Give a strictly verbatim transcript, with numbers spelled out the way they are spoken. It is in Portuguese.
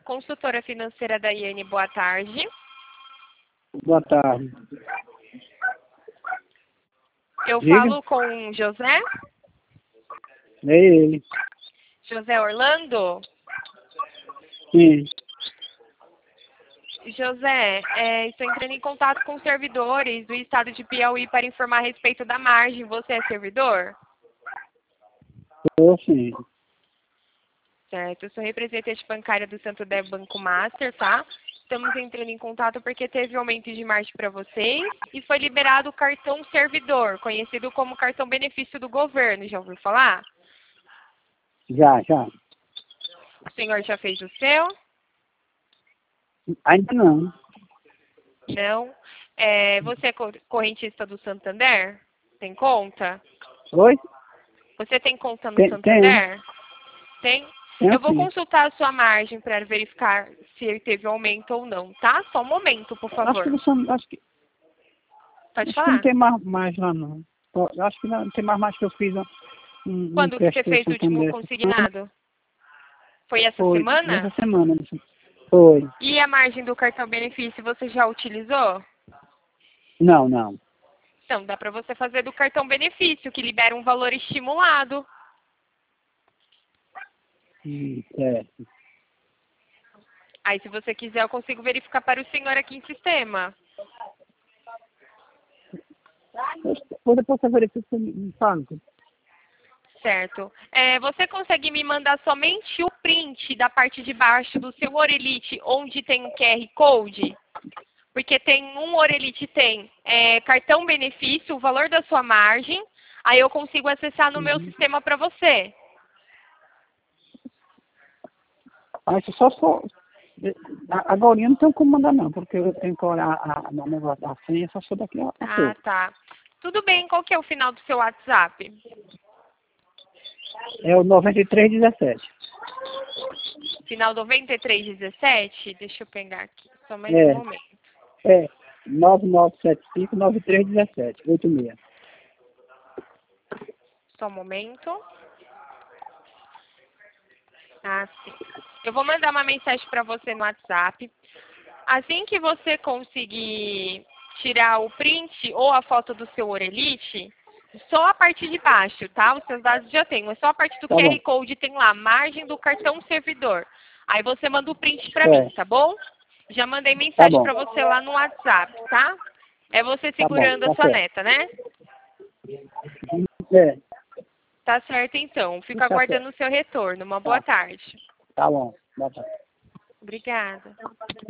Consultora financeira Daiane, boa tarde. Boa tarde. Eu Diga. falo com José? É ele. José Orlando? Sim. José, é, estou entrando em contato com servidores do estado de Piauí para informar a respeito da margem. Você é servidor? Estou sim. Certo, eu sou representante bancária do Santander Banco Master, tá? Estamos entrando em contato porque teve aumento de margem para vocês e foi liberado o cartão servidor, conhecido como cartão benefício do governo. Já ouviu falar? Já, já. O senhor já fez o seu? Ainda não. Não. É, você é correntista do Santander? Tem conta? Oi? Você tem conta no Tem, Santander? Tem? tenho Eu vou sim. consultar a sua margem para verificar se teve aumento ou não, tá? Só um momento, por Acho favor. que, não, são- acho que, Pode acho que não falar. tem mais, mais lá não. Eu Acho que não tem mais mais que eu fiz um, um um Quando que você teste fez o último Santander. consignado? Foi essa Foi, nessa semana? semana. Foi. E a margem do cartão benefício você já utilizou? Não, não. Então, dá para você fazer do cartão benefício, que libera um valor estimulado. Hum, certo. Aí, se você quiser, eu consigo verificar para o senhor aqui em sistema. Ou depois você verifica e me fala. Certo. É, você consegue me mandar somente o print da parte de baixo do seu Orelite, onde tem o Q R Code? Porque tem um Orelite tem é, cartão benefício, o valor da sua margem, aí eu consigo acessar no meu Uhum. sistema para você. Mas só for... Agora eu não tenho como mandar não, porque eu tenho que olhar a, a, o negócio da senha, só sou daqui a, a Ah, pouco. tá. Tudo bem, qual que é o final do seu WhatsApp? É o noventa e três dezessete. Final noventa e três dezessete? Deixa eu pegar aqui, só mais um É, momento. é nove nove sete cinco nove três um sete, oito seis. Só um momento. Ah, sim. Eu vou mandar uma mensagem para você no WhatsApp. Assim que você conseguir tirar o print ou a foto do seu Orelite, só a parte de baixo, tá? Os seus dados já tem, mas só a parte do Tá Q R bom. Code tem lá, margem do cartão servidor. Aí você manda o print para É, mim, tá bom? Já mandei tá mensagem bom. para você lá no WhatsApp, tá? É você Tá bom, segurando a tá sua certo. neta, né? É, Tá certo, então. Fico tá certo. aguardando o seu retorno. Uma boa Tá, tarde. tá bom. Boa tarde. Obrigada.